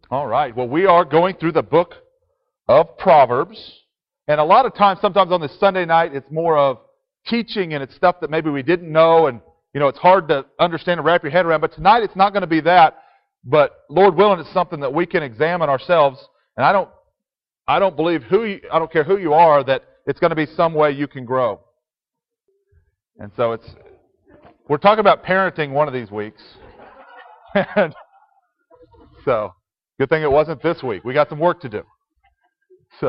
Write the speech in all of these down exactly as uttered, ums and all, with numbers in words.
All right. Well, we are going through the book of Proverbs. And a lot of times, sometimes on this Sunday night, it's more of teaching and it's stuff that maybe we didn't know and, you know, it's hard to understand and wrap your head around. But tonight it's not going to be that. But Lord willing, it's something that we can examine ourselves. And I don't, I don't believe who you, I don't care who you are, that it's going to be some way you can grow. And so it's, we're talking about parenting one of these weeks. And so, good thing it wasn't this week. We got some work to do. So,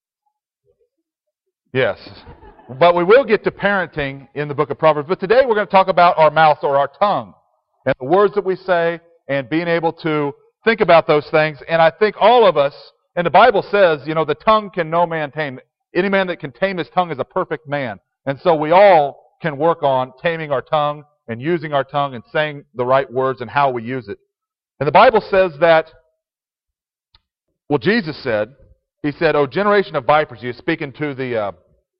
yes. But we will get to parenting in the book of Proverbs. But today we're going to talk about our mouth or our tongue and the words that we say and being able to think about those things. And I think all of us, and the Bible says, you know, the tongue can no man tame. Any man that can tame his tongue is a perfect man. And so we all can work on taming our tongue and using our tongue and saying the right words and how we use it. And the Bible says that, well, Jesus said, He said, "O generation of vipers," He was speaking to the uh,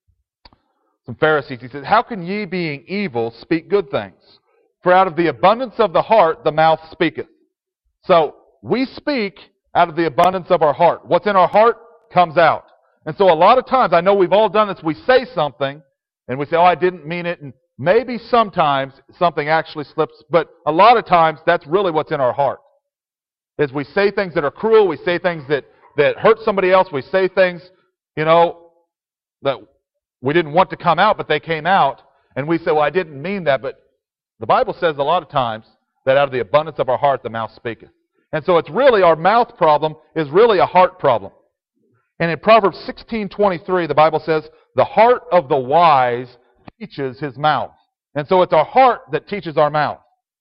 some Pharisees. He said, "How can ye, being evil, speak good things? For out of the abundance of the heart the mouth speaketh." So we speak out of the abundance of our heart. What's in our heart comes out. And so a lot of times, I know we've all done this, we say something, and we say, "Oh, I didn't mean it." And maybe sometimes something actually slips, but a lot of times that's really what's in our heart. Is we say things that are cruel, we say things that, that hurt somebody else, we say things, you know, that we didn't want to come out, but they came out, and we say, "Well, I didn't mean that." But the Bible says a lot of times that out of the abundance of our heart the mouth speaketh. And so it's really, our mouth problem is really a heart problem. And in Proverbs sixteen twenty-three, the Bible says, "The heart of the wise teaches his mouth." And so it's our heart that teaches our mouth.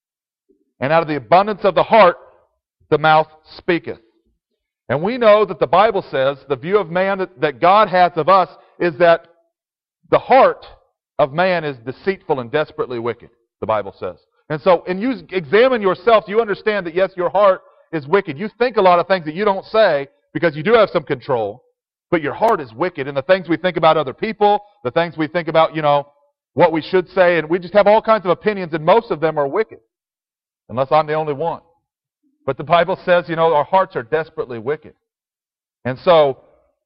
And out of the abundance of the heart, the mouth speaketh. And we know that the Bible says, the view of man that, that God has of us is that the heart of man is deceitful and desperately wicked, the Bible says. And so, and you examine yourself, you understand that yes, your heart is wicked. You think a lot of things that you don't say because you do have some control, but your heart is wicked. And the things we think about other people, the things we think about, you know, what we should say, and we just have all kinds of opinions, and most of them are wicked. Unless I'm the only one. But the Bible says, you know, our hearts are desperately wicked. And so,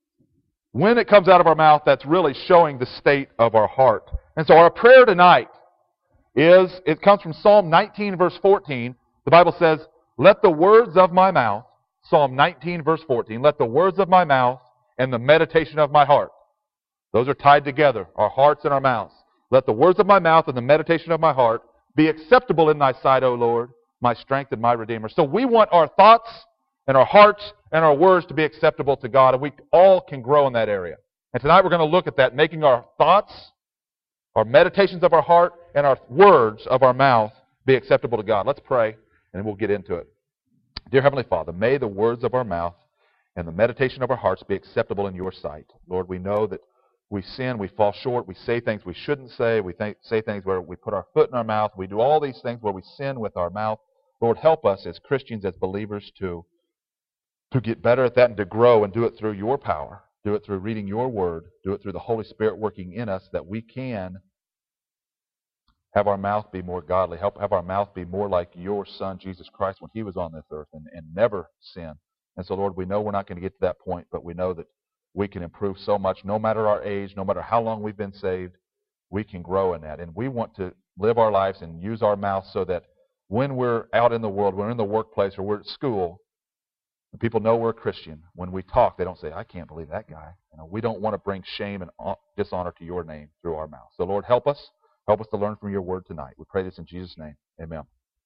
when it comes out of our mouth, that's really showing the state of our heart. And so our prayer tonight is, it comes from Psalm nineteen, verse fourteen. The Bible says, "Let the words of my mouth," Psalm nineteen, verse fourteen, "let the words of my mouth and the meditation of my heart," those are tied together, our hearts and our mouths. "Let the words of my mouth and the meditation of my heart be acceptable in thy sight, O Lord, my strength and my Redeemer." So we want our thoughts and our hearts and our words to be acceptable to God, and we all can grow in that area. And tonight we're going to look at that, making our thoughts, our meditations of our heart, and our words of our mouth be acceptable to God. Let's pray, and then we'll get into it. Dear Heavenly Father, may the words of our mouth and the meditation of our hearts be acceptable in your sight. Lord, we know that we sin, we fall short, we say things we shouldn't say, we think, say things where we put our foot in our mouth, we do all these things where we sin with our mouth. Lord, help us as Christians, as believers, to, to get better at that and to grow and do it through your power. Do it through reading your word. Do it through the Holy Spirit working in us, that we can have our mouth be more godly. Help have our mouth be more like your Son, Jesus Christ, when he was on this earth, and, and never sin. And so, Lord, we know we're not going to get to that point, but we know that we can improve so much, no matter our age, no matter how long we've been saved, we can grow in that. And we want to live our lives and use our mouth so that when we're out in the world, when we're in the workplace, or we're at school, and people know we're a Christian, when we talk, they don't say, "I can't believe that guy." You know, we don't want to bring shame and dishonor to your name through our mouth. So, Lord, help us. Help us to learn from your word tonight. We pray this in Jesus' name. Amen.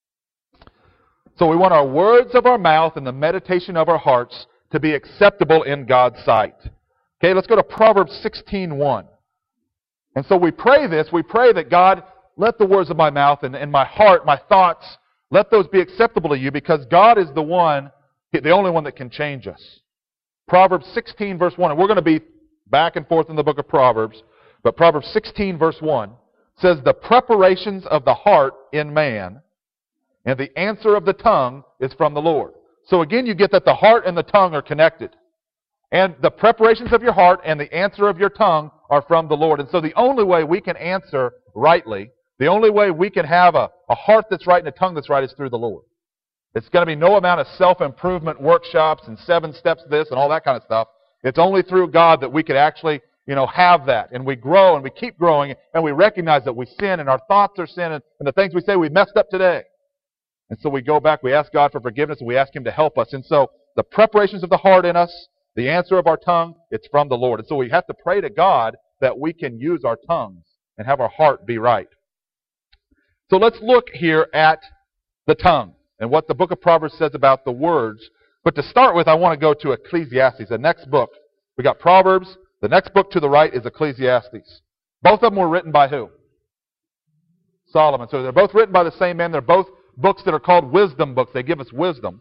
So we want our words of our mouth and the meditation of our hearts to be acceptable in God's sight. Okay, let's go to Proverbs sixteen one. And so we pray this. We pray that God, let the words of my mouth and, and my heart, my thoughts, let those be acceptable to you, because God is the one, the only one that can change us. Proverbs sixteen verse one. And we're going to be back and forth in the book of Proverbs. But Proverbs sixteen verse one says, "The preparations of the heart in man, and the answer of the tongue is from the Lord." So again, you get that the heart and the tongue are connected. And the preparations of your heart and the answer of your tongue are from the Lord. And so the only way we can answer rightly, the only way we can have a, a heart that's right and a tongue that's right is through the Lord. It's going to be no amount of self-improvement workshops and seven steps this and all that kind of stuff. It's only through God that we could actually, you know, have that. And we grow and we keep growing and we recognize that we sin and our thoughts are sin and, and the things we say we messed up today. And so we go back, we ask God for forgiveness, and we ask Him to help us. And so the preparations of the heart in us, the answer of our tongue, it's from the Lord. And so we have to pray to God that we can use our tongues and have our heart be right. So let's look here at the tongue and what the book of Proverbs says about the words. But to start with, I want to go to Ecclesiastes, the next book. We got Proverbs. The next book to the right is Ecclesiastes. Both of them were written by who? Solomon. So they're both written by the same man. They're both books that are called wisdom books. They give us wisdom.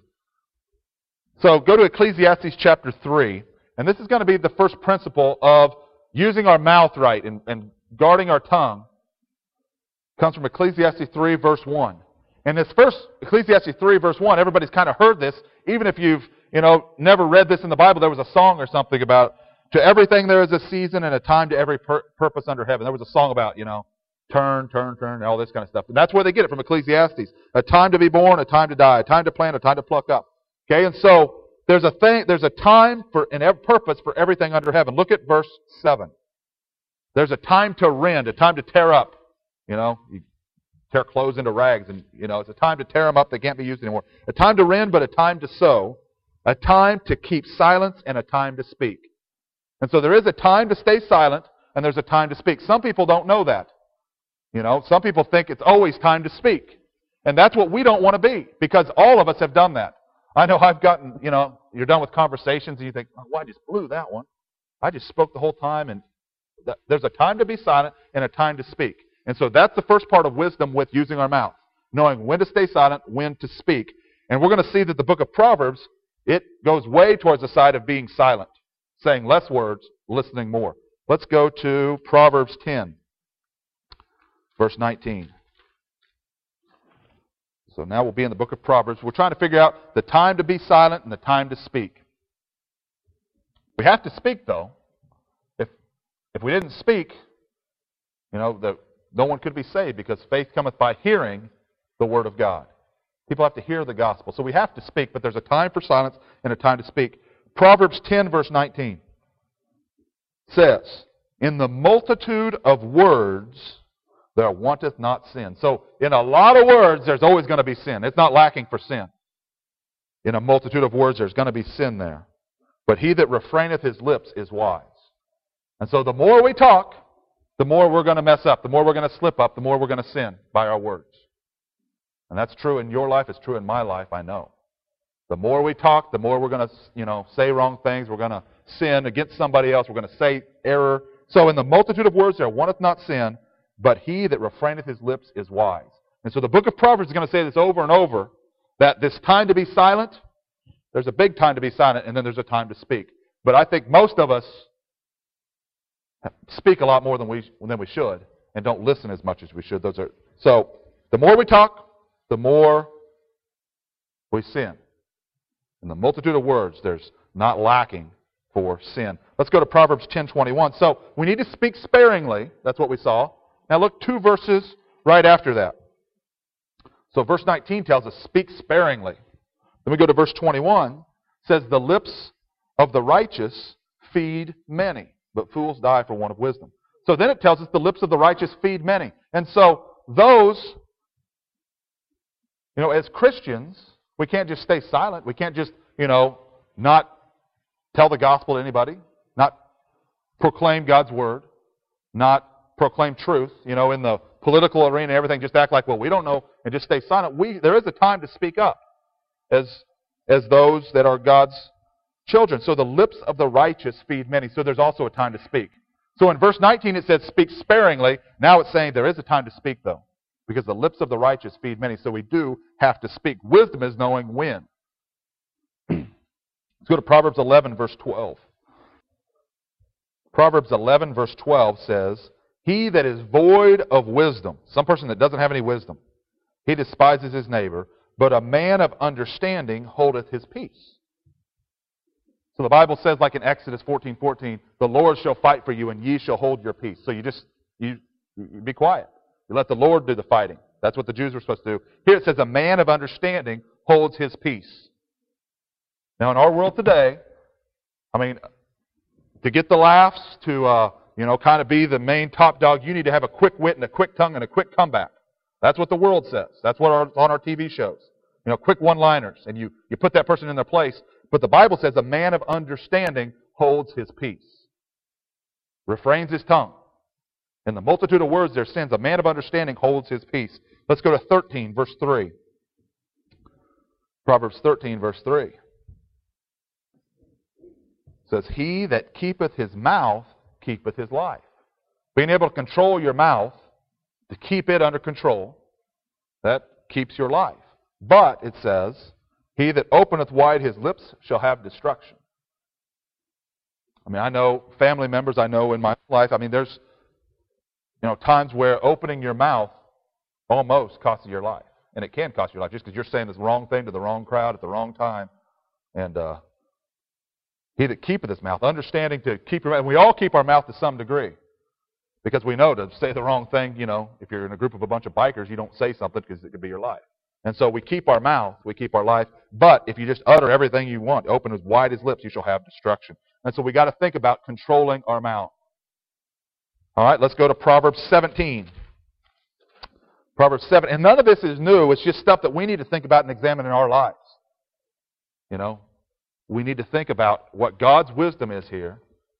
So go to Ecclesiastes chapter three, and this is going to be the first principle of using our mouth right and, and guarding our tongue. It comes from Ecclesiastes three, verse one. And this first, Ecclesiastes three, verse one, everybody's kind of heard this. Even if you've, you know, never read this in the Bible, there was a song or something about, to everything there is a season and a time to every pur- purpose under heaven. There was a song about, you know, turn, turn, turn, and all this kind of stuff. And that's where they get it from Ecclesiastes. A time to be born, a time to die, a time to plant, a time to pluck up. Okay, and so there's a thing, there's a time for and every purpose for everything under heaven. Look at verse seven. There's a time to rend, a time to tear up. You know, you tear clothes into rags, and you know it's a time to tear them up; they can't be used anymore. A time to rend, but a time to sow. A time to keep silence, and a time to speak. And so there is a time to stay silent, and there's a time to speak. Some people don't know that. You know, some people think it's always time to speak. And that's what we don't want to be, because all of us have done that. I know I've gotten, you know, you're done with conversations and you think, oh, well, I just blew that one. I just spoke the whole time. And th- there's a time to be silent and a time to speak. And so that's the first part of wisdom with using our mouth, knowing when to stay silent, when to speak. And we're going to see that the book of Proverbs, it goes way towards the side of being silent, saying less words, listening more. Let's go to Proverbs ten, verse nineteen. So now we'll be in the book of Proverbs. We're trying to figure out the time to be silent and the time to speak. We have to speak, though. If if we didn't speak, you know, the, no one could be saved, because faith cometh by hearing the word of God. People have to hear the gospel. So we have to speak, but there's a time for silence and a time to speak. Proverbs ten, verse nineteen says, in the multitude of words there wanteth not sin. So in a lot of words, there's always going to be sin. It's not lacking for sin. In a multitude of words, there's going to be sin there. But he that refraineth his lips is wise. And so the more we talk, the more we're going to mess up. The more we're going to slip up. The more we're going to sin by our words. And that's true in your life. It's true in my life, I know. The more we talk, the more we're going to, you know, say wrong things. We're going to sin against somebody else. We're going to say error. So in the multitude of words there wanteth not sin, but he that refraineth his lips is wise. And so the book of Proverbs is going to say this over and over, that this time to be silent, there's a big time to be silent, and then there's a time to speak. But I think most of us speak a lot more than we than we should, and don't listen as much as we should. Those are so the more we talk, the more we sin. In the multitude of words, there's not lacking for sin. Let's go to Proverbs ten twenty-one. So we need to speak sparingly. That's what we saw. Now look two verses right after that. So verse nineteen tells us, speak sparingly. Then we go to verse twenty-one. It says, the lips of the righteous feed many, but fools die for want of wisdom. So then it tells us the lips of the righteous feed many. And so those, you know, as Christians, we can't just stay silent. We can't just, you know, not tell the gospel to anybody, not proclaim God's word, not proclaim truth, you know, in the political arena and everything, just act like, well, we don't know, and just stay silent. We, there is a time to speak up as, as those that are God's children. So the lips of the righteous feed many. So there's also a time to speak. So in verse nineteen it says, speak sparingly. Now it's saying there is a time to speak, though, because the lips of the righteous feed many. So we do have to speak. Wisdom is knowing when. Let's go to Proverbs eleven, verse twelve. Proverbs eleven, verse twelve says, he that is void of wisdom, some person that doesn't have any wisdom, he despises his neighbor, but a man of understanding holdeth his peace. So the Bible says, like in Exodus fourteen fourteen, the Lord shall fight for you, and ye shall hold your peace. So you just, you, you be quiet. You let the Lord do the fighting. That's what the Jews were supposed to do. Here it says, a man of understanding holds his peace. Now, in our world today, I mean, to get the laughs, to, uh, you know, kind of be the main top dog, you need to have a quick wit and a quick tongue and a quick comeback. That's what the world says. That's what are on our T V shows. You know, quick one-liners. And you, you put that person in their place. But the Bible says a man of understanding holds his peace. Refrains his tongue. In the multitude of words there sins. A man of understanding holds his peace. Let's go to thirteen, verse three. Proverbs thirteen, verse three. It says, he that keepeth his mouth keepeth his life. Being able to control your mouth, to keep it under control, that keeps your life. But, it says, he that openeth wide his lips shall have destruction. I mean, I know family members, I know in my life, I mean, there's, you know, times where opening your mouth almost costs you your life. And it can cost you your life just because you're saying the wrong thing to the wrong crowd at the wrong time. And uh, he that keepeth his mouth, understanding to keep your mouth, and we all keep our mouth to some degree. Because we know to say the wrong thing, you know, if you're in a group of a bunch of bikers, you don't say something because it could be your life. And so we keep our mouth, we keep our life. But if you just utter everything you want, open as wide as lips, you shall have destruction. And so we got to think about controlling our mouth. All right, let's go to Proverbs seventeen. Proverbs seven. And none of this is new. It's just stuff that we need to think about and examine in our lives. You know, we need to think about what God's wisdom is here.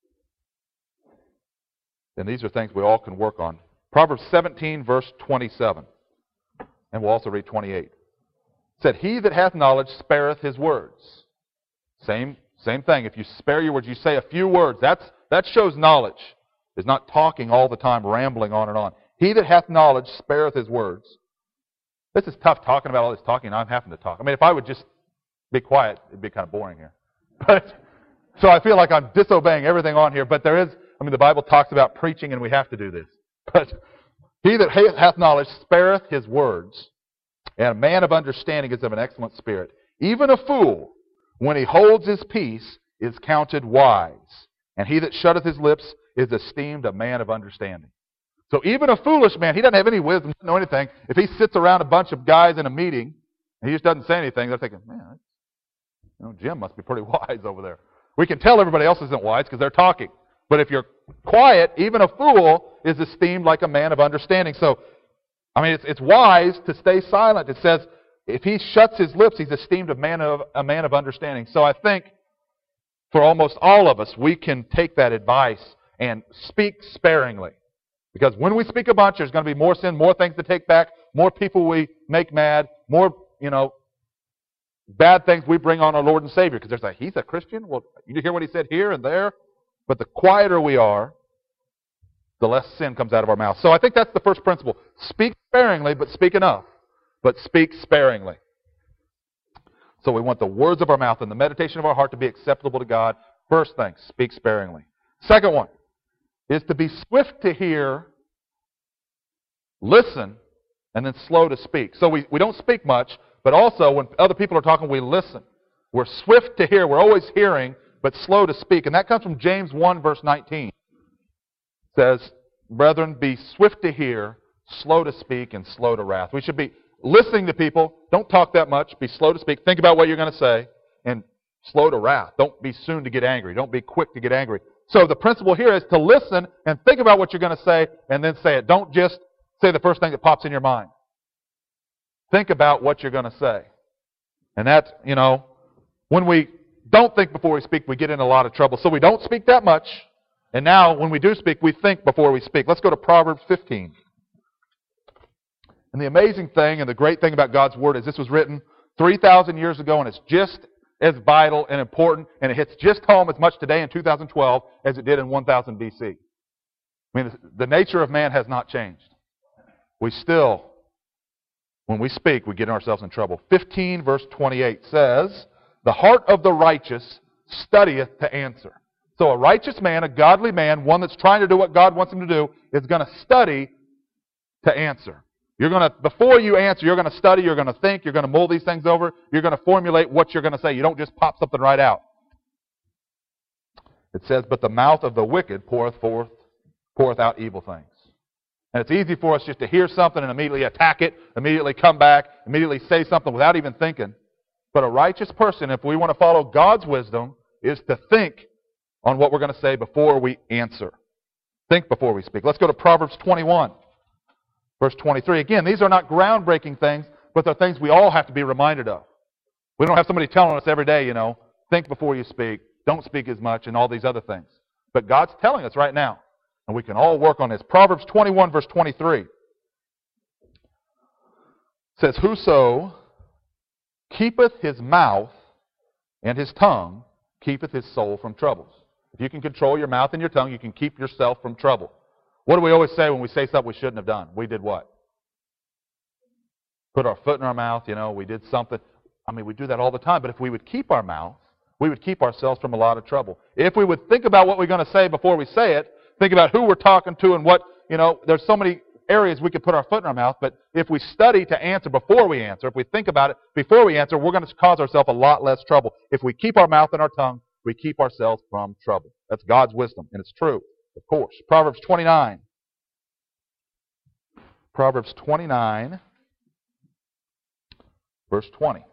And these are things we all can work on. Proverbs seventeen, verse twenty-seven. And we'll also read twenty-eight. It said, he that hath knowledge spareth his words. Same, same thing. If you spare your words, you say a few words. That's, that shows knowledge. It's not talking all the time, rambling on and on. He that hath knowledge spareth his words. This is tough talking about all this talking. I'm having to talk. I mean, if I would just be quiet, it'd be kind of boring here. But so I feel like I'm disobeying everything on here. But there is, I mean, the Bible talks about preaching, and we have to do this. But he that hath knowledge spareth his words, and a man of understanding is of an excellent spirit. Even a fool, when he holds his peace, is counted wise. And he that shutteth his lips is esteemed a man of understanding. So even a foolish man, he doesn't have any wisdom, doesn't know anything. If he sits around a bunch of guys in a meeting, and he just doesn't say anything, they're thinking, man, you know, Jim must be pretty wise over there. We can tell everybody else isn't wise because they're talking. But if you're quiet, even a fool is esteemed like a man of understanding. So, I mean, it's, it's wise to stay silent. It says, if he shuts his lips, he's esteemed a man of, a man of understanding. So I think for almost all of us, we can take that advice and speak sparingly. Because when we speak a bunch, there's going to be more sin, more things to take back, more people we make mad, more, you know, bad things we bring on our Lord and Savior. Because there's like, he's a Christian? Well, you hear what he said here and there? But the quieter we are, the less sin comes out of our mouth. So I think that's the first principle. Speak sparingly, but speak enough. But speak sparingly. So we want the words of our mouth and the meditation of our heart to be acceptable to God. First thing, speak sparingly. Second one is to be swift to hear, listen, and then slow to speak. So we, we don't speak much, but also when other people are talking, we listen. We're swift to hear. We're always hearing, but slow to speak. And that comes from James one, verse nineteen. It says, brethren, be swift to hear, slow to speak, and slow to wrath. We should be listening to people. Don't talk that much. Be slow to speak. Think about what you're going to say. And slow to wrath. Don't be soon to get angry. Don't be quick to get angry. So the principle here is to listen and think about what you're going to say and then say it. Don't just say the first thing that pops in your mind. Think about what you're going to say. And that's, you know, when we don't think before we speak, we get in a lot of trouble. So we don't speak that much. And now, when we do speak, we think before we speak. Let's go to Proverbs fifteen. And the amazing thing and the great thing about God's Word is this was written three thousand years ago, and it's just as vital and important, and it hits just home as much today in two thousand twelve as it did in one thousand B C. I mean, the nature of man has not changed. We still, when we speak, we get ourselves in trouble. fifteen verse twenty-eight says, the heart of the righteous studieth to answer. So a righteous man, a godly man, one that's trying to do what God wants him to do, is going to study to answer. You're going to, before you answer, you're going to study, you're going to think, you're going to mull these things over, you're going to formulate what you're going to say. You don't just pop something right out. It says, but the mouth of the wicked poureth forth, poureth out evil things. And it's easy for us just to hear something and immediately attack it, immediately come back, immediately say something without even thinking. But a righteous person, if we want to follow God's wisdom, is to think on what we're going to say before we answer. Think before we speak. Let's go to Proverbs twenty-one, verse twenty-three. Again, these are not groundbreaking things, but they're things we all have to be reminded of. We don't have somebody telling us every day, you know, think before you speak, don't speak as much, and all these other things. But God's telling us right now, and we can all work on this. Proverbs twenty-one, verse twenty-three says, "Whoso keepeth his mouth and his tongue keepeth his soul from troubles." If you can control your mouth and your tongue, you can keep yourself from trouble. What do we always say when we say something we shouldn't have done? We did what? Put our foot in our mouth, you know, we did something. I mean, we do that all the time. But if we would keep our mouth, we would keep ourselves from a lot of trouble. If we would think about what we're going to say before we say it, think about who we're talking to and what, you know, there's so many areas we could put our foot in our mouth, but if we study to answer before we answer, if we think about it before we answer, we're going to cause ourselves a lot less trouble. If we keep our mouth and our tongue, we keep ourselves from trouble. That's God's wisdom, and it's true, of course. Proverbs twenty-nine. Proverbs twenty-nine, verse twenty.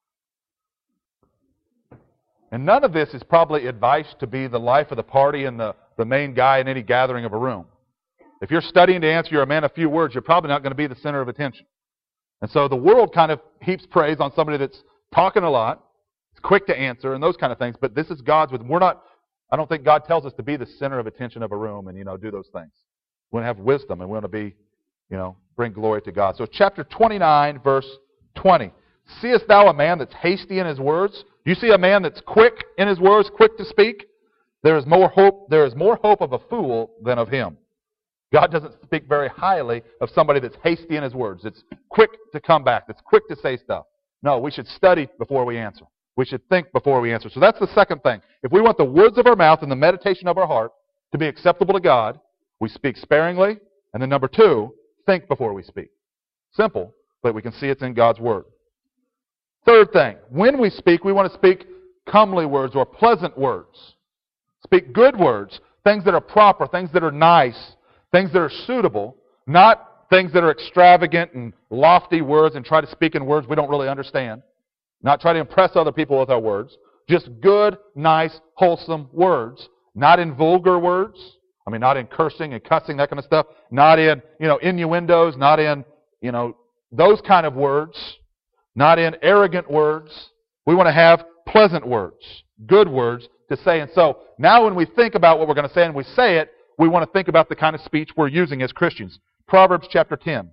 And none of this is probably advice to be the life of the party and the, the main guy in any gathering of a room. If you're studying to answer, you're a man of few words, you're probably not going to be the center of attention. And so the world kind of heaps praise on somebody that's talking a lot, is quick to answer, and those kind of things. But this is God's wisdom. We're not, I don't think God tells us to be the center of attention of a room and, you know, do those things. We want to have wisdom, and we want to be, you know, bring glory to God. So chapter twenty-nine, verse twenty. "Seest thou a man that's hasty in his words?" Do you see a man that's quick in his words, quick to speak? There is more hope, there is more hope of a fool than of him. God doesn't speak very highly of somebody that's hasty in his words. It's quick to come back. That's quick to say stuff. No, we should study before we answer. We should think before we answer. So that's the second thing. If we want the words of our mouth and the meditation of our heart to be acceptable to God, we speak sparingly. And then number two, think before we speak. Simple, but we can see it's in God's Word. Third thing, when we speak, we want to speak comely words or pleasant words. Speak good words, things that are proper, things that are nice, things that are suitable, not things that are extravagant and lofty words and try to speak in words we don't really understand. Not try to impress other people with our words. Just good, nice, wholesome words. Not in vulgar words. I mean, not in cursing and cussing, that kind of stuff. Not in, you know, innuendos. Not in, you know, those kind of words. Not in arrogant words. We want to have pleasant words, good words to say. And so now when we think about what we're going to say and we say it, we want to think about the kind of speech we're using as Christians. Proverbs chapter ten.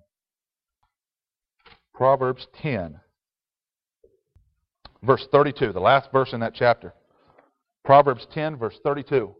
Proverbs ten. Verse thirty-two, the last verse in that chapter. Proverbs ten, verse thirty-two.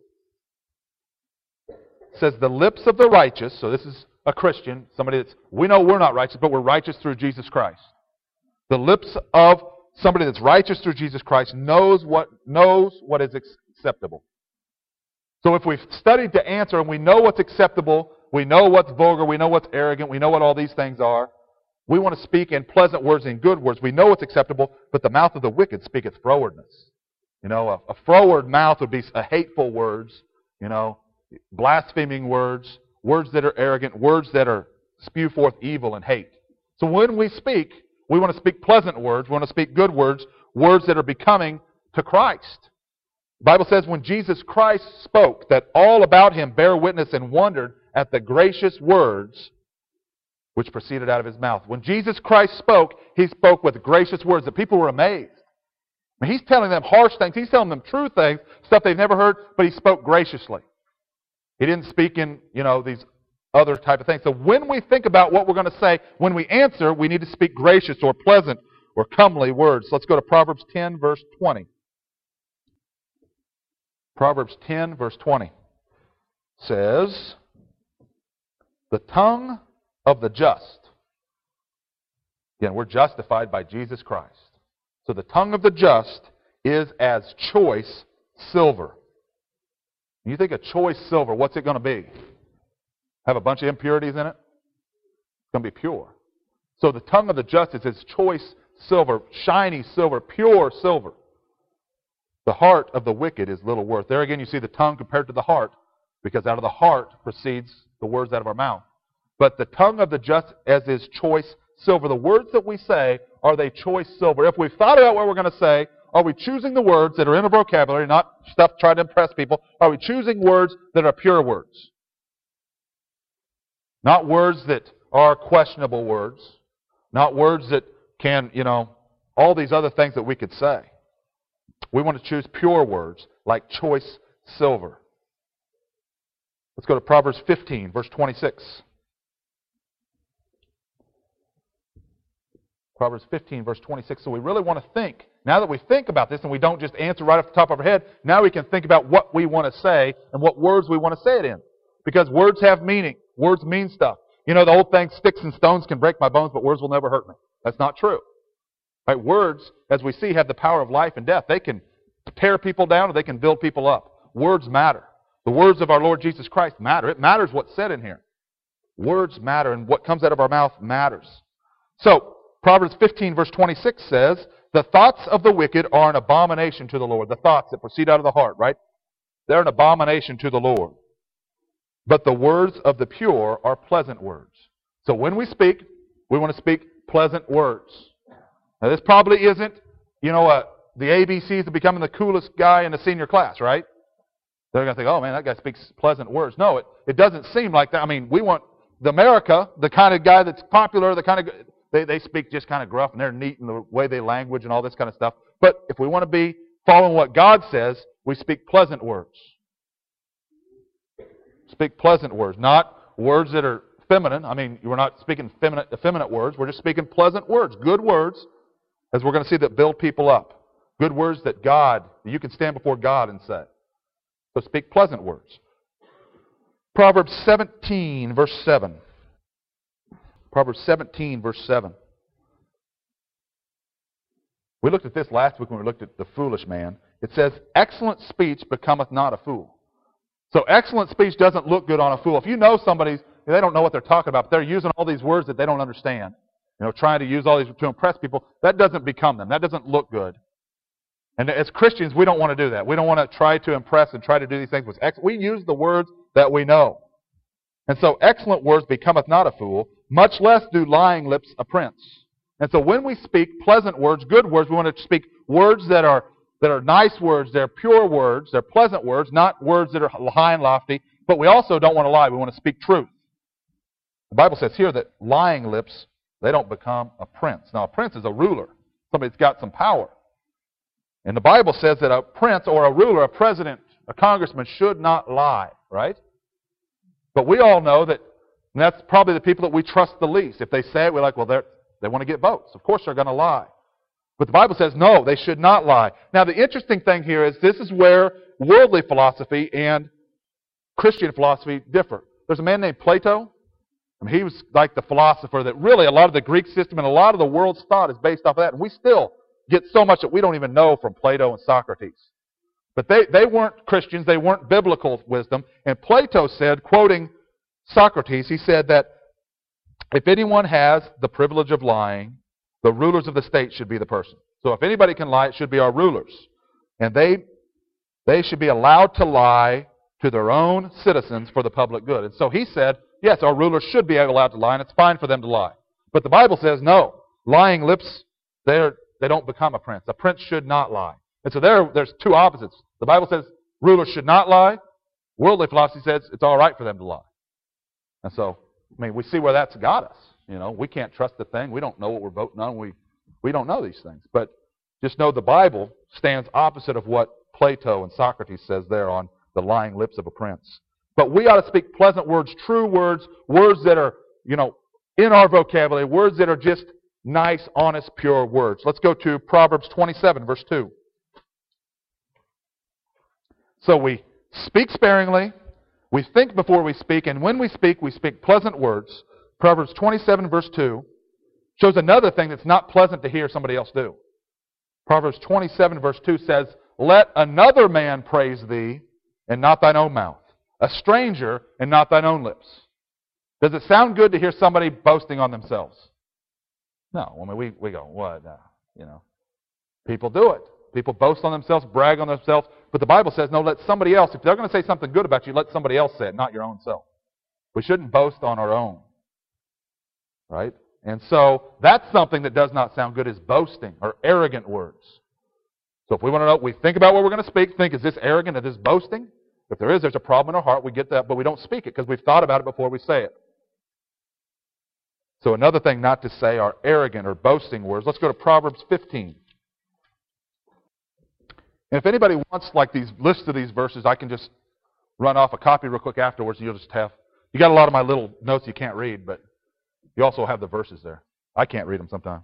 It says, "The lips of the righteous," so this is a Christian, somebody that's, we know we're not righteous, but we're righteous through Jesus Christ. The lips of somebody that's righteous through Jesus Christ knows what knows what is acceptable. So if we've studied to answer and we know what's acceptable, we know what's vulgar, we know what's arrogant, we know what all these things are, we want to speak in pleasant words and good words. We know what's acceptable, but the mouth of the wicked speaketh frowardness. You know, a, a froward mouth would be a hateful words, you know, blaspheming words, words that are arrogant, words that are spew forth evil and hate. So when we speak, we want to speak pleasant words. We want to speak good words, words that are becoming to Christ. The Bible says when Jesus Christ spoke, that all about him bear witness and wondered at the gracious words which proceeded out of his mouth. When Jesus Christ spoke, he spoke with gracious words that people were amazed. I mean, he's telling them harsh things. He's telling them true things, stuff they've never heard, but he spoke graciously. He didn't speak in, you know, these other type of things. So when we think about what we're going to say, when we answer, we need to speak gracious or pleasant or comely words. Let's go to Proverbs ten, verse twenty. Proverbs ten, verse twenty says, "The tongue of the just." Again, we're justified by Jesus Christ. So the tongue of the just is as choice silver. You think of choice silver, what's it going to be? Have a bunch of impurities in it? It's going to be pure. So the tongue of the just is as choice silver, shiny silver, pure silver. The heart of the wicked is little worth. There again you see the tongue compared to the heart, because out of the heart proceeds the words out of our mouth. But the tongue of the just as is choice silver. The words that we say, are they choice silver? If we've thought about what we're going to say, are we choosing the words that are in a vocabulary, not stuff trying to impress people? Are we choosing words that are pure words? Not words that are questionable words. Not words that can, you know, all these other things that we could say. We want to choose pure words, like choice silver. Let's go to Proverbs fifteen, verse twenty-six. Proverbs fifteen, verse twenty-six. So we really want to think. Now that we think about this and we don't just answer right off the top of our head, now we can think about what we want to say and what words we want to say it in. Because words have meaning. Words mean stuff. You know, the old thing, sticks and stones can break my bones, but words will never hurt me. That's not true. Right? Words, as we see, have the power of life and death. They can tear people down or they can build people up. Words matter. The words of our Lord Jesus Christ matter. It matters what's said in here. Words matter, and what comes out of our mouth matters. So, Proverbs fifteen, verse twenty-six says, the thoughts of the wicked are an abomination to the Lord. The thoughts that proceed out of the heart, right? They're an abomination to the Lord. But the words of the pure are pleasant words. So when we speak, we want to speak pleasant words. Now this probably isn't, you know, uh, the A B Cs of becoming the coolest guy in the senior class, right? They're going to think, oh man, that guy speaks pleasant words. No, it, it doesn't seem like that. I mean, we want the America, the kind of guy that's popular, the kind of, they, they speak just kind of gruff and they're neat in the way they language and all this kind of stuff. But if we want to be following what God says, we speak pleasant words. Speak pleasant words, not words that are feminine. I mean, we're not speaking feminine, effeminate words. We're just speaking pleasant words, good words, as we're going to see, that build people up. Good words that God, that you can stand before God and say. So speak pleasant words. Proverbs seventeen, verse seven. Proverbs seventeen, verse seven. We looked at this last week when we looked at the foolish man. It says, excellent speech becometh not a fool. So excellent speech doesn't look good on a fool. If you know somebody, they don't know what they're talking about, but they're using all these words that they don't understand, you know, trying to use all these to impress people, that doesn't become them. That doesn't look good. And as Christians, we don't want to do that. We don't want to try to impress and try to do these things. We use the words that we know. And so excellent words becometh not a fool, much less do lying lips a prince. And so when we speak pleasant words, good words, we want to speak words that are that are nice words, they're pure words, they're pleasant words, not words that are high and lofty, but we also don't want to lie. We want to speak truth. The Bible says here that lying lips, they don't become a prince. Now, a prince is a ruler, somebody that's got some power. And the Bible says that a prince or a ruler, a president, a congressman should not lie, right? But we all know that and that's probably the people that we trust the least. If they say it, we're like, well, they're, they want to get votes. Of course they're going to lie. But the Bible says, no, they should not lie. Now, the interesting thing here is this is where worldly philosophy and Christian philosophy differ. There's a man named Plato. I mean, he was like the philosopher that really a lot of the Greek system and a lot of the world's thought is based off of that. And we still get so much that we don't even know from Plato and Socrates. But they, they weren't Christians. They weren't biblical wisdom. And Plato said, quoting Socrates, he said that if anyone has the privilege of lying, the rulers of the state should be the person. So if anybody can lie, it should be our rulers. And they, they should be allowed to lie to their own citizens for the public good. And so he said, yes, our rulers should be allowed to lie, and it's fine for them to lie. But the Bible says, no, lying lips, they're, they don't become a prince. A prince should not lie. And so there, there's two opposites. The Bible says rulers should not lie. Worldly philosophy says it's all right for them to lie. And so, I mean, we see where that's got us. You know, we can't trust the thing. We don't know what we're voting on. We, we don't know these things. But just know the Bible stands opposite of what Plato and Socrates says there on the lying lips of a prince. But we ought to speak pleasant words, true words, words that are, you know, in our vocabulary, words that are just nice, honest, pure words. Let's go to Proverbs twenty-seven, verse two. So we speak sparingly, we think before we speak, and when we speak, we speak pleasant words. Proverbs twenty-seven, verse two, shows another thing that's not pleasant to hear somebody else do. Proverbs twenty-seven, verse two says, let another man praise thee, and not thine own mouth. A stranger, and not thine own lips. Does it sound good to hear somebody boasting on themselves? No. I mean, we, we go, what? Uh, you know, people do it. People boast on themselves, brag on themselves. But the Bible says, no, let somebody else, if they're going to say something good about you, let somebody else say it, not your own self. We shouldn't boast on our own. Right? And so that's something that does not sound good, is boasting or arrogant words. So if we want to know, we think about what we're going to speak, think, is this arrogant, is this boasting? If there is, there's a problem in our heart. We get that, but we don't speak it because we've thought about it before we say it. So another thing not to say are arrogant or boasting words. Let's go to Proverbs fifteen. And if anybody wants like these lists of these verses, I can just run off a copy real quick afterwards, and you'll just have, you got a lot of my little notes you can't read, but you also have the verses there. I can't read them sometimes.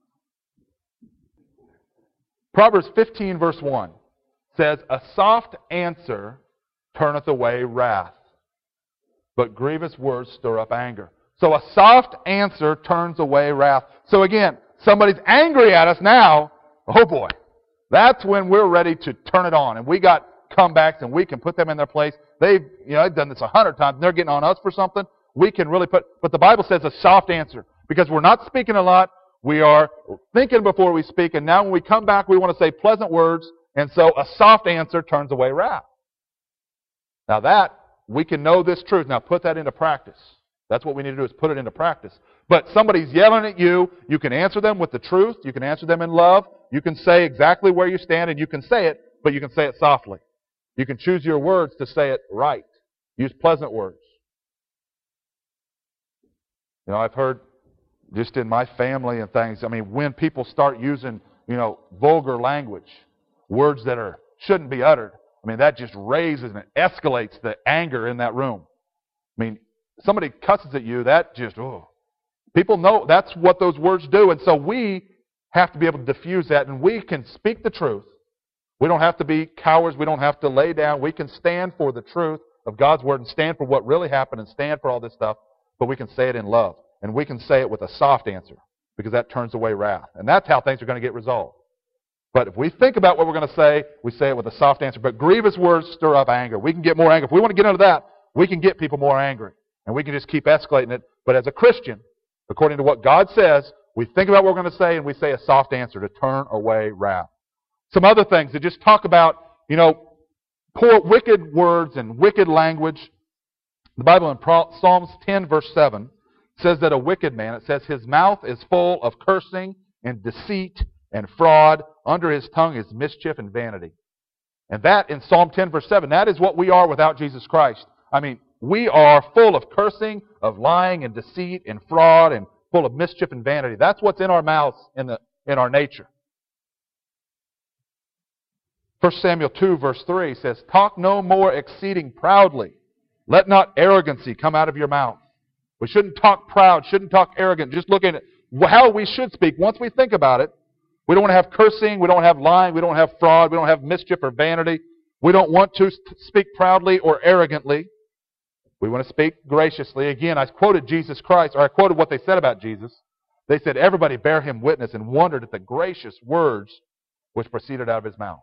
Proverbs fifteen verse one says, a soft answer turneth away wrath, but grievous words stir up anger. So a soft answer turns away wrath. So again, somebody's angry at us now. Oh boy. That's when we're ready to turn it on. And we got comebacks and we can put them in their place. They've, you know, they've done this a hundred times and they're getting on us for something. We can really put, but the Bible says a soft answer. Because we're not speaking a lot. We are thinking before we speak. And now when we come back, we want to say pleasant words. And so a soft answer turns away wrath. Now that, we can know this truth. Now put that into practice. That's what we need to do, is put it into practice. But somebody's yelling at you. You can answer them with the truth. You can answer them in love. You can say exactly where you stand, and you can say it, but you can say it softly. You can choose your words to say it right. Use pleasant words. You know, I've heard just in my family and things, I mean, when people start using, you know, vulgar language, words that are shouldn't be uttered, I mean, that just raises and escalates the anger in that room. I mean, somebody cusses at you, that just, oh. People know that's what those words do. And so we have to be able to diffuse that, and we can speak the truth. We don't have to be cowards. We don't have to lay down. We can stand for the truth of God's Word and stand for what really happened and stand for all this stuff, but we can say it in love. And we can say it with a soft answer, because that turns away wrath. And that's how things are going to get resolved. But if we think about what we're going to say, we say it with a soft answer. But grievous words stir up anger. We can get more anger. If we want to get into that, we can get people more angry. And we can just keep escalating it. But as a Christian, according to what God says, we think about what we're going to say, and we say a soft answer to turn away wrath. Some other things that just talk about, you know, poor, wicked words and wicked language. The Bible in Psalms ten, verse seven, says that a wicked man, it says, his mouth is full of cursing and deceit and fraud. Under his tongue is mischief and vanity. And that, in Psalm ten, verse seven, that is what we are without Jesus Christ. I mean, we are full of cursing, of lying and deceit and fraud, and full of mischief and vanity. That's what's in our mouths, in the in our nature. First Samuel two, verse three says, talk no more exceeding proudly. Let not arrogancy come out of your mouth. We shouldn't talk proud, shouldn't talk arrogant. Just look at how we should speak. Once we think about it, we don't want to have cursing, we don't have lying, we don't have fraud, we don't have mischief or vanity. We don't want to speak proudly or arrogantly. We want to speak graciously. Again, I quoted Jesus Christ, or I quoted what they said about Jesus. They said, everybody bear him witness and wondered at the gracious words which proceeded out of his mouth.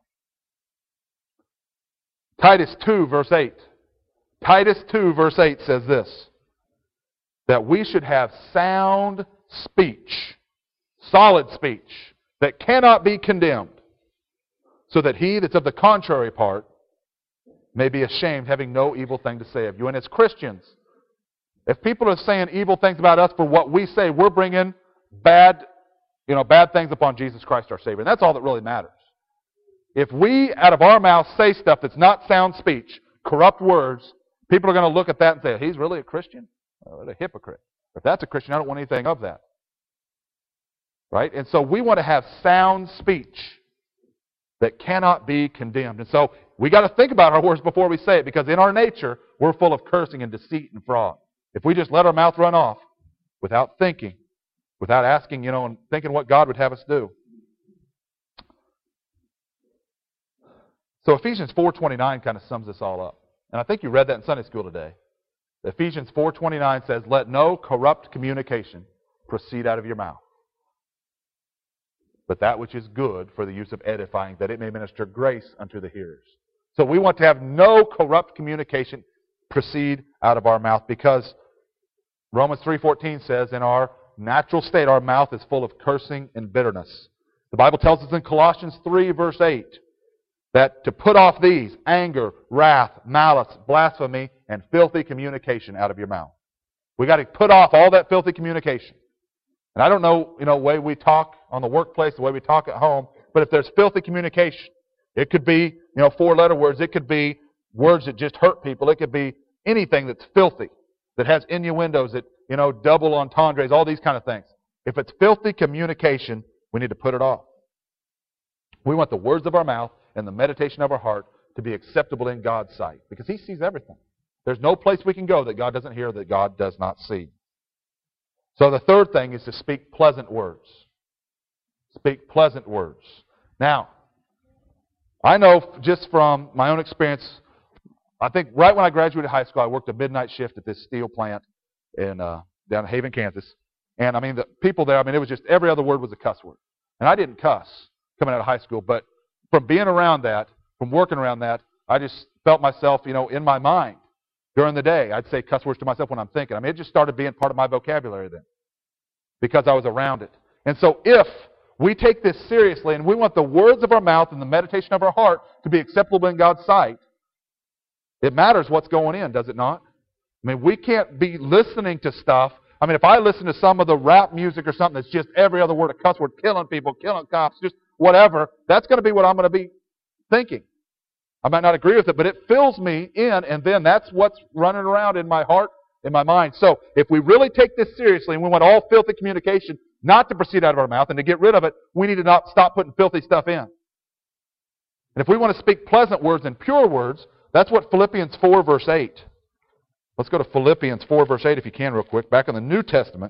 Titus two, verse eight. Titus two, verse eight says this, that we should have sound speech, solid speech, that cannot be condemned, so that he that's of the contrary part may be ashamed, having no evil thing to say of you. And as Christians, if people are saying evil things about us for what we say, we're bringing bad, you know, bad things upon Jesus Christ our Savior. And that's all that really matters. If we, out of our mouths, say stuff that's not sound speech, corrupt words, people are going to look at that and say, he's really a Christian? Oh, what a hypocrite. If that's a Christian, I don't want anything of that. Right? And so we want to have sound speech that cannot be condemned. And so we got to think about our words before we say it, because in our nature, we're full of cursing and deceit and fraud. If we just let our mouth run off without thinking, without asking, you know, and thinking what God would have us do. So Ephesians four twenty-nine kind of sums this all up. And I think you read that in Sunday school today. Ephesians four twenty-nine says, let no corrupt communication proceed out of your mouth, but that which is good for the use of edifying, that it may minister grace unto the hearers. So we want to have no corrupt communication proceed out of our mouth, because Romans three fourteen says in our natural state, our mouth is full of cursing and bitterness. The Bible tells us in Colossians three, verse eight, that to put off these, anger, wrath, malice, blasphemy, and filthy communication out of your mouth. We've got to put off all that filthy communication. And I don't know, you know, the way we talk on the workplace, the way we talk at home, but if there's filthy communication, it could be, you know, four-letter words. It could be words that just hurt people. It could be anything that's filthy, that has innuendos, that, you know, double entendres, all these kind of things. If it's filthy communication, we need to put it off. We want the words of our mouth and the meditation of our heart to be acceptable in God's sight, because He sees everything. There's no place we can go that God doesn't hear, that God does not see. So the third thing is to speak pleasant words. Speak pleasant words. Now, I know just from my own experience, I think right when I graduated high school, I worked a midnight shift at this steel plant in uh, down in Haven, Kansas. And I mean, the people there, I mean, it was just every other word was a cuss word. And I didn't cuss coming out of high school, but from being around that, from working around that, I just felt myself, you know, in my mind. During the day, I'd say cuss words to myself when I'm thinking. I mean, it just started being part of my vocabulary then, because I was around it. And so if we take this seriously and we want the words of our mouth and the meditation of our heart to be acceptable in God's sight, it matters what's going in, does it not? I mean, we can't be listening to stuff. I mean, if I listen to some of the rap music or something that's just every other word a cuss word, killing people, killing cops, just whatever, that's going to be what I'm going to be thinking. I might not agree with it, but it fills me in, and then that's what's running around in my heart, in my mind. So if we really take this seriously and we want all filthy communication not to proceed out of our mouth and to get rid of it, we need to not stop putting filthy stuff in. And if we want to speak pleasant words and pure words, that's what Philippians four verse eight. Let's go to Philippians four verse eight if you can real quick, back in the New Testament.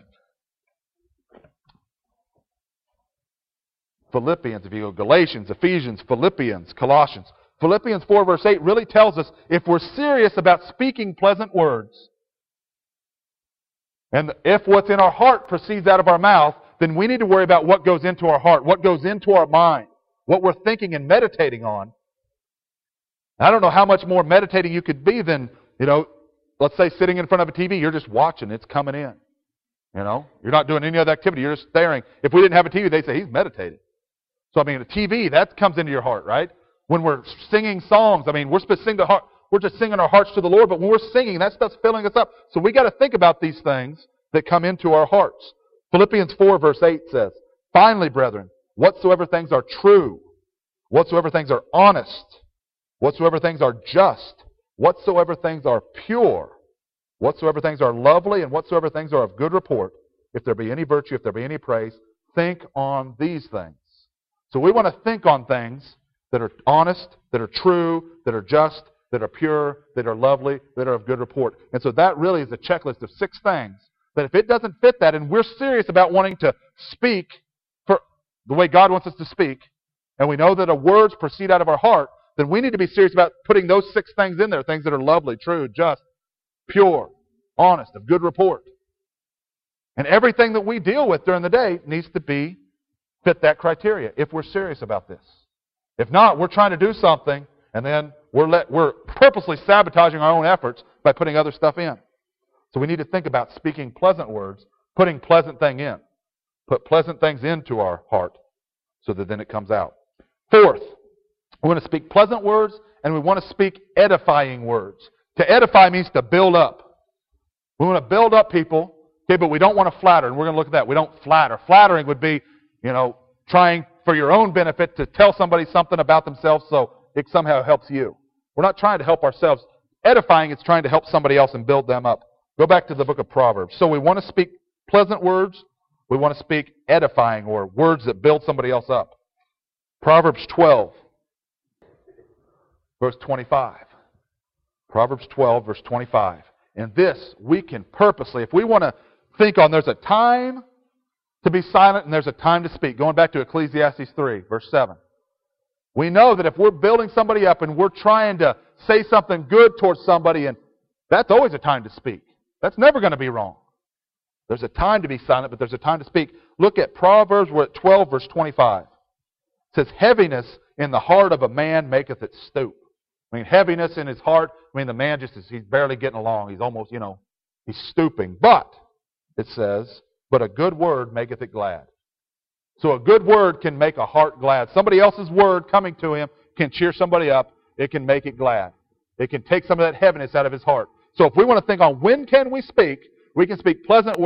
Philippians, if you go Galatians, Ephesians, Philippians, Colossians. Philippians four verse eight really tells us if we're serious about speaking pleasant words, and if what's in our heart proceeds out of our mouth, then we need to worry about what goes into our heart, what goes into our mind, what we're thinking and meditating on. I don't know how much more meditating you could be than, you know, let's say sitting in front of a T V, you're just watching, it's coming in. You know, you're not doing any other activity, you're just staring. If we didn't have a T V, they'd say, he's meditating. So I mean, a T V, that comes into your heart, right? When we're singing songs, I mean, we're supposed to sing the heart, we're just singing our hearts to the Lord, but when we're singing, that stuff's filling us up. So we got to think about these things that come into our hearts. Philippians four verse eight says, finally, brethren, whatsoever things are true, whatsoever things are honest, whatsoever things are just, whatsoever things are pure, whatsoever things are lovely, and whatsoever things are of good report, if there be any virtue, if there be any praise, think on these things. So we want to think on things that are honest, that are true, that are just, that are pure, that are lovely, that are of good report. And so that really is a checklist of six things that if it doesn't fit that, and we're serious about wanting to speak for the way God wants us to speak, and we know that our words proceed out of our heart, then we need to be serious about putting those six things in there, things that are lovely, true, just, pure, honest, of good report. And everything that we deal with during the day needs to be fit that criteria if we're serious about this. If not, we're trying to do something, and then we're let, we're purposely sabotaging our own efforts by putting other stuff in. So we need to think about speaking pleasant words, putting pleasant thing in. Put pleasant things into our heart so that then it comes out. Fourth, we want to speak pleasant words, and we want to speak edifying words. To edify means to build up. We want to build up people, okay, but we don't want to flatter, and we're going to look at that. We don't flatter. Flattering would be, you know, trying for your own benefit to tell somebody something about themselves so it somehow helps you. We're not trying to help ourselves. Edifying is trying to help somebody else and build them up. Go back to the book of Proverbs. So we want to speak pleasant words. We want to speak edifying or words that build somebody else up. Proverbs twelve, verse twenty-five. Proverbs twelve, verse twenty-five. And this we can purposely, if we want to think on there's a time to be silent and there's a time to speak. Going back to Ecclesiastes three, verse seven. We know that if we're building somebody up and we're trying to say something good towards somebody, and that's always a time to speak. That's never going to be wrong. There's a time to be silent, but there's a time to speak. Look at Proverbs, we're at twelve, verse twenty-five. It says, heaviness in the heart of a man maketh it stoop. I mean, heaviness in his heart, I mean, the man just is, he's barely getting along. He's almost, you know, he's stooping. But, it says, but a good word maketh it glad. So a good word can make a heart glad. Somebody else's word coming to him can cheer somebody up. It can make it glad. It can take some of that heaviness out of his heart. So if we want to think on when can we speak, we can speak pleasant words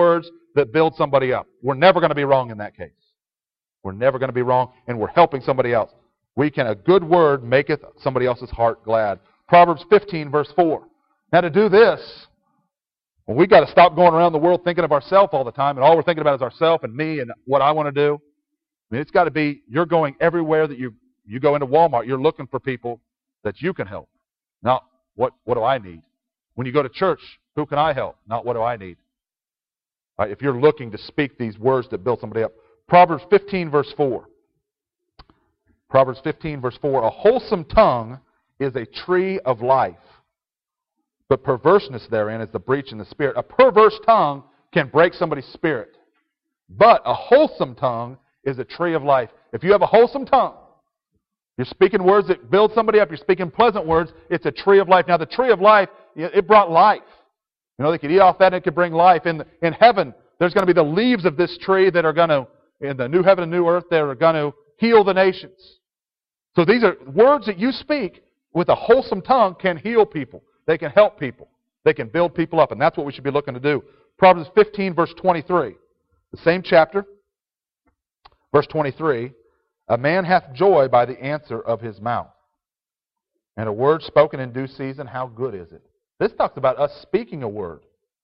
that build somebody up. We're never going to be wrong in that case. We're never going to be wrong, and we're helping somebody else. We can, a good word maketh somebody else's heart glad. Proverbs fifteen, verse four. Now to do this, well, we've got to stop going around the world thinking of ourselves all the time, and all we're thinking about is ourselves and me and what I want to do. I mean, it's got to be, you're going everywhere that you, you go into Walmart, you're looking for people that you can help. Not, what, what do I need? When you go to church, who can I help? Not, what do I need? All right, if you're looking to speak these words that build somebody up. Proverbs fifteen, verse four. Proverbs fifteen, verse four. A wholesome tongue is a tree of life, but perverseness therein is the breach in the spirit. A perverse tongue can break somebody's spirit, but a wholesome tongue is a tree of life. If you have a wholesome tongue, you're speaking words that build somebody up, you're speaking pleasant words, it's a tree of life. Now the tree of life, it brought life. You know, they could eat off that and it could bring life. In, the, in heaven, there's going to be the leaves of this tree that are going to, in the new heaven and new earth, that are going to heal the nations. So these are words that you speak with a wholesome tongue can heal people. They can help people. They can build people up. And that's what we should be looking to do. Proverbs fifteen, verse twenty-three. The same chapter. Verse twenty-three. A man hath joy by the answer of his mouth, and a word spoken in due season, how good is it? This talks about us speaking a word.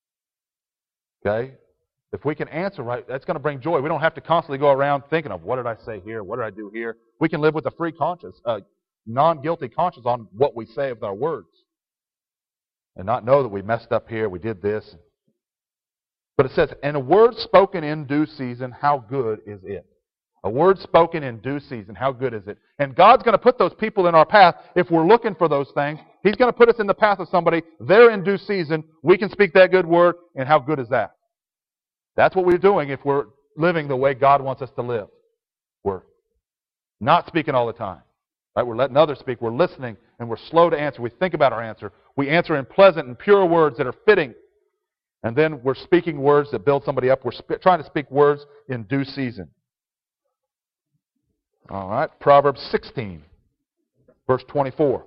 Okay? If we can answer right, that's going to bring joy. We don't have to constantly go around thinking of, what did I say here? What did I do here? We can live with a free conscience, a non-guilty conscience on what we say with our words. And not know that we messed up here, we did this. But it says, and a word spoken in due season, how good is it? A word spoken in due season, how good is it? And God's going to put those people in our path if we're looking for those things. He's going to put us in the path of somebody. They're in due season. We can speak that good word, and how good is that? That's what we're doing if we're living the way God wants us to live. We're not speaking all the time. Right? We're letting others speak. We're listening, and we're slow to answer. We think about our answer. We answer in pleasant and pure words that are fitting. And then we're speaking words that build somebody up. We're sp- trying to speak words in due season. All right, Proverbs sixteen, verse twenty-four.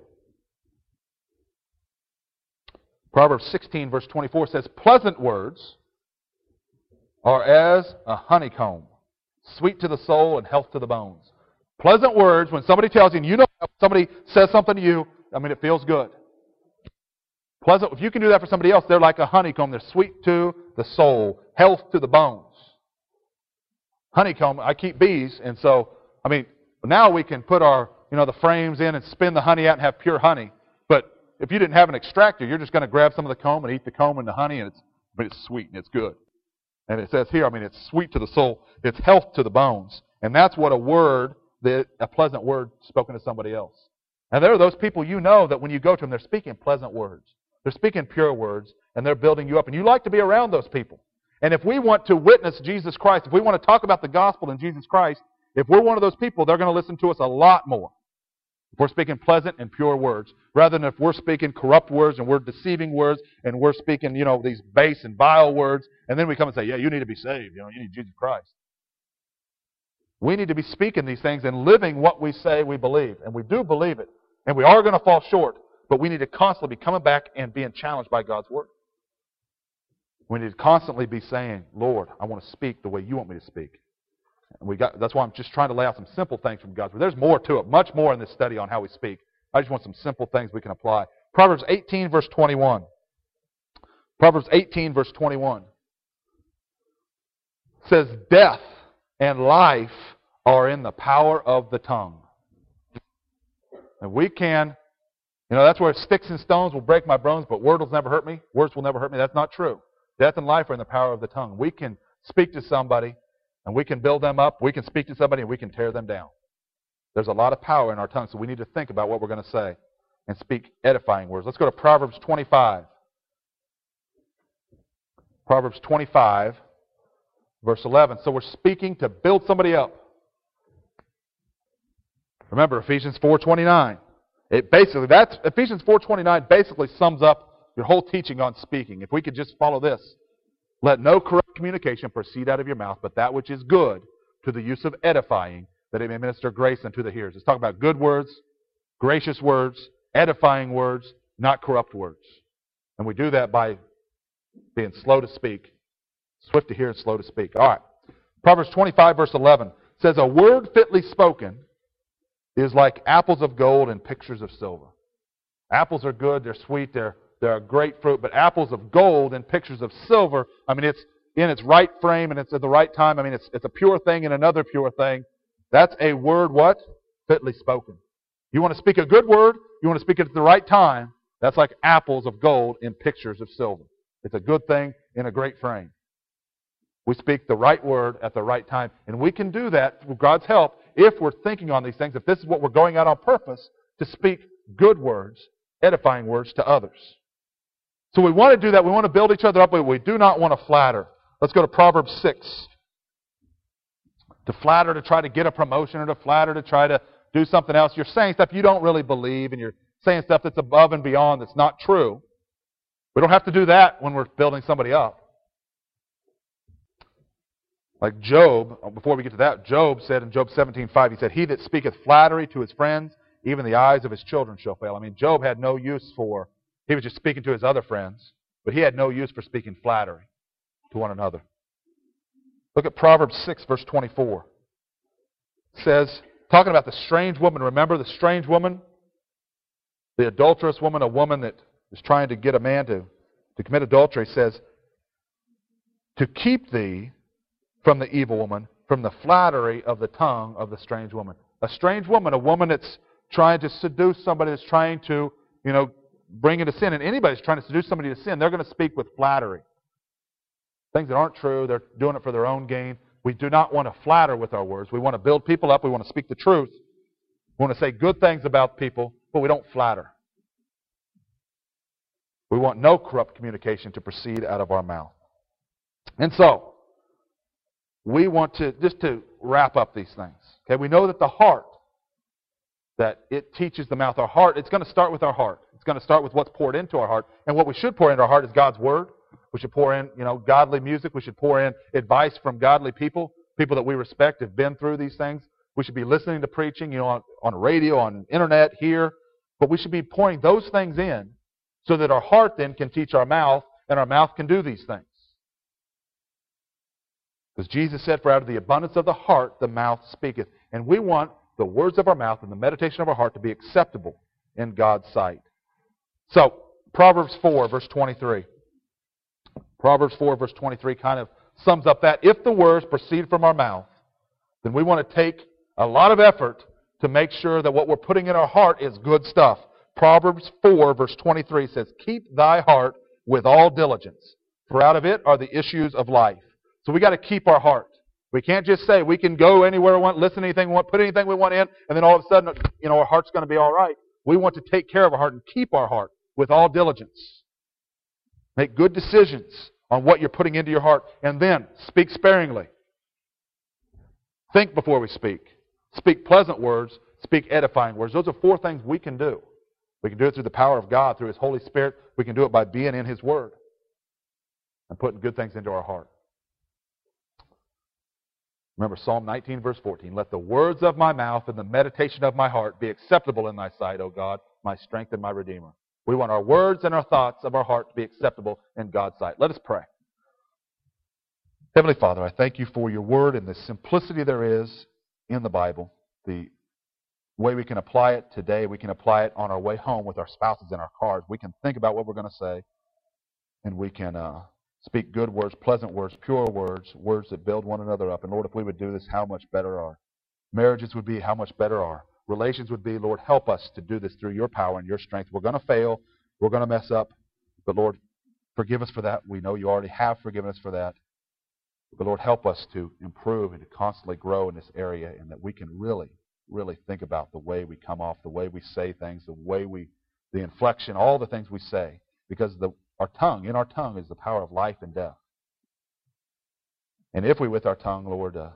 Proverbs sixteen, verse twenty-four says, pleasant words are as a honeycomb, sweet to the soul and health to the bones. Pleasant words, when somebody tells you, and you know somebody says something to you, I mean, it feels good. Pleasant, if you can do that for somebody else, they're like a honeycomb. They're sweet to the soul, health to the bones. Honeycomb, I keep bees, and so I mean, now we can put our, you know, the frames in and spin the honey out and have pure honey. But if you didn't have an extractor, you're just going to grab some of the comb and eat the comb and the honey, and it's, I mean, it's sweet and it's good. And it says here, I mean, it's sweet to the soul, it's health to the bones. And that's what a word, that a pleasant word spoken to somebody else. And there are those people you know that when you go to them, they're speaking pleasant words. They're speaking pure words, and they're building you up. And you like to be around those people. And if we want to witness Jesus Christ, if we want to talk about the gospel in Jesus Christ, if we're one of those people, they're going to listen to us a lot more. If we're speaking pleasant and pure words, rather than if we're speaking corrupt words and we're deceiving words and we're speaking, you know, these base and vile words, and then we come and say, yeah, you need to be saved, you know, you need Jesus Christ. We need to be speaking these things and living what we say we believe. And we do believe it. And we are going to fall short, but we need to constantly be coming back and being challenged by God's Word. We need to constantly be saying, Lord, I want to speak the way you want me to speak. And we got, that's why I'm just trying to lay out some simple things from God's Word. There's more to it, much more in this study on how we speak. I just want some simple things we can apply. Proverbs eighteen, verse twenty-one. Proverbs eighteen, verse twenty-one says, death and life are in the power of the tongue. And we can, you know, that's where sticks and stones will break my bones, but words will never hurt me. Words will never hurt me. That's not true. Death and life are in the power of the tongue. We can speak to somebody, and we can build them up. We can speak to somebody, and we can tear them down. There's a lot of power in our tongue, so we need to think about what we're going to say and speak edifying words. Let's go to Proverbs twenty-five. Proverbs twenty-five, verse eleven. So we're speaking to build somebody up. Remember Ephesians four twenty-nine. It basically, that's Ephesians four twenty-nine basically sums up your whole teaching on speaking. If we could just follow this. Let no corrupt communication proceed out of your mouth, but that which is good to the use of edifying, that it may minister grace unto the hearers. It's talking about good words, gracious words, edifying words, not corrupt words. And we do that by being slow to speak Swift to hear and slow to speak. All right. Proverbs twenty-five, verse eleven says, a word fitly spoken is like apples of gold and pictures of silver. Apples are good, they're sweet, they're, they're a great fruit, but apples of gold and pictures of silver, I mean, it's in its right frame and it's at the right time. I mean, it's, it's a pure thing and another pure thing. That's a word, what? Fitly spoken. You want to speak a good word, you want to speak it at the right time, that's like apples of gold in pictures of silver. It's a good thing in a great frame. We speak the right word at the right time. And we can do that with God's help if we're thinking on these things, if this is what we're going out on purpose, to speak good words, edifying words to others. So we want to do that. We want to build each other up, but we do not want to flatter. Let's go to Proverbs six. To flatter, to try to get a promotion, or to flatter, to try to do something else. You're saying stuff you don't really believe, and you're saying stuff that's above and beyond that's not true. We don't have to do that when we're building somebody up. Like Job, before we get to that, Job said in Job seventeen five, he said, he that speaketh flattery to his friends, even the eyes of his children shall fail. I mean, Job had no use for, he was just speaking to his other friends, but he had no use for speaking flattery to one another. Look at Proverbs six, verse twenty-four. It says, talking about the strange woman, remember the strange woman? The adulterous woman, a woman that is trying to get a man to, to commit adultery, says, to keep thee from the evil woman, from the flattery of the tongue of the strange woman. A strange woman, a woman that's trying to seduce somebody, that's trying to, you know, bring into sin. And anybody's trying to seduce somebody to sin, they're going to speak with flattery. Things that aren't true, they're doing it for their own gain. We do not want to flatter with our words. We want to build people up. We want to speak the truth. We want to say good things about people, but we don't flatter. We want no corrupt communication to proceed out of our mouth. And so, we want to, just to wrap up these things. Okay, we know that the heart, that it teaches the mouth. Our heart, it's going to start with our heart. It's going to start with what's poured into our heart. And what we should pour into our heart is God's Word. We should pour in, you know, godly music. We should pour in advice from godly people, people that we respect, have been through these things. We should be listening to preaching, you know, on, on radio, on internet, here. But we should be pouring those things in so that our heart then can teach our mouth, and our mouth can do these things. Because Jesus said, for out of the abundance of the heart, the mouth speaketh. And we want the words of our mouth and the meditation of our heart to be acceptable in God's sight. So, Proverbs four, verse twenty-three. Proverbs four, verse twenty-three kind of sums up that. If the words proceed from our mouth, then we want to take a lot of effort to make sure that what we're putting in our heart is good stuff. Proverbs four, verse twenty-three says, keep thy heart with all diligence, for out of it are the issues of life. So we got to keep our heart. We can't just say we can go anywhere we want, listen to anything we want, put anything we want in, and then all of a sudden, you know, our heart's going to be all right. We want to take care of our heart and keep our heart with all diligence. Make good decisions on what you're putting into your heart, and then speak sparingly. Think before we speak. Speak pleasant words. Speak edifying words. Those are four things we can do. We can do it through the power of God, through His Holy Spirit. We can do it by being in His Word and putting good things into our heart. Remember Psalm nineteen, verse fourteen. Let the words of my mouth and the meditation of my heart be acceptable in thy sight, O God, my strength and my Redeemer. We want our words and our thoughts of our heart to be acceptable in God's sight. Let us pray. Heavenly Father, I thank you for your word and the simplicity there is in the Bible. The way we can apply it today, we can apply it on our way home with our spouses in our cars. We can think about what we're going to say, and we can uh, speak good words, pleasant words, pure words, words that build one another up. And Lord, if we would do this, how much better our marriages would be, how much better our relations would be. Lord, help us to do this through your power and your strength. We're going to fail. We're going to mess up. But Lord, forgive us for that. We know you already have forgiven us for that. But Lord, help us to improve and to constantly grow in this area, and that we can really, really think about the way we come off, the way we say things, the way we, the inflection, all the things we say. Because the, our tongue, in our tongue is the power of life and death. And if we with our tongue, Lord, uh,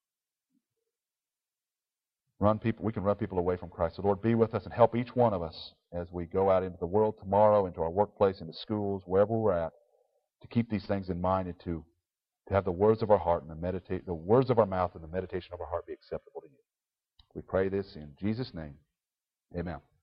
run people, we can run people away from Christ. So Lord, be with us and help each one of us as we go out into the world tomorrow, into our workplace, into schools, wherever we're at, to keep these things in mind and to, to have the words of our heart and the meditate, the words of our mouth and the meditation of our heart be acceptable to you. We pray this in Jesus' name. Amen.